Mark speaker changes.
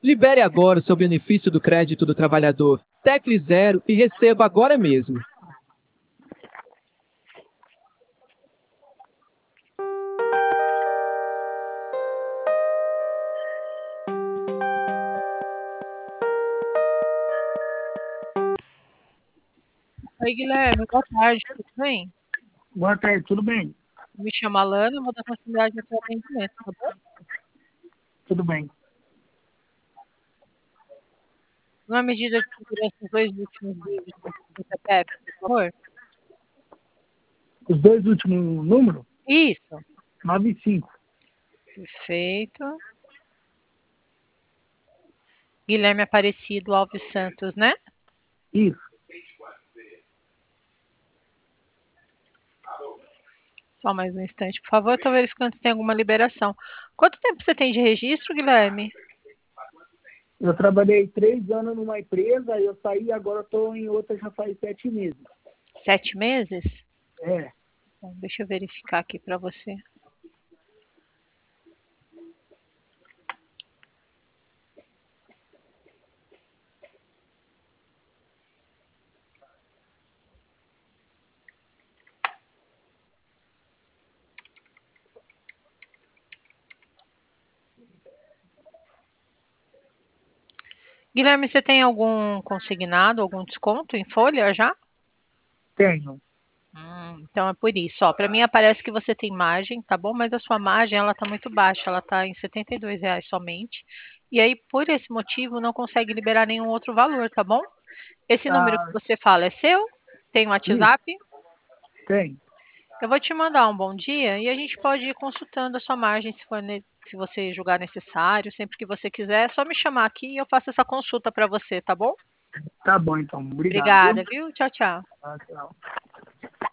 Speaker 1: Libere agora o seu benefício do crédito do trabalhador. Tecle 0 e receba agora mesmo.
Speaker 2: Oi, Guilherme, boa tarde, tudo bem?
Speaker 3: Boa tarde, tudo bem?
Speaker 2: Me chamo Alana, eu vou dar continuidade ao seu atendimento, tá bom?
Speaker 3: Tudo bem.
Speaker 2: Uma medida de segurança os dois últimos dígitos do CPF, por favor?
Speaker 3: Os dois últimos números?
Speaker 2: Isso.
Speaker 3: 95.
Speaker 2: Perfeito. Guilherme Aparecido Alves Santos, né?
Speaker 3: Isso.
Speaker 2: Só mais um instante, por favor. Estou verificando se tem alguma liberação. Quanto tempo você tem de registro, Guilherme?
Speaker 3: Eu trabalhei 3 anos numa empresa, eu saí, agora estou em outra já faz 7 meses.
Speaker 2: 7 meses?
Speaker 3: É.
Speaker 2: Bom, deixa eu verificar aqui para você. Guilherme, você tem algum consignado, algum desconto em folha já?
Speaker 3: Tenho.
Speaker 2: Então é por isso. Ó, para mim aparece que você tem margem, tá bom? Mas a sua margem ela tá muito baixa, ela tá em R$ 72 somente. E aí, por esse motivo, não consegue liberar nenhum outro valor, tá bom? Esse número que
Speaker 3: Ah,
Speaker 2: você fala é seu? Tem um
Speaker 3: isso,
Speaker 2: WhatsApp?
Speaker 3: tem.
Speaker 2: Eu vou te mandar um bom dia e a gente pode ir consultando a sua margem se você julgar necessário, sempre que você quiser. É só me chamar aqui e eu faço essa consulta para você, tá bom?
Speaker 3: Tá bom, então. Obrigado, viu?
Speaker 2: Obrigada, viu? Tchau, tchau.
Speaker 3: Tchau.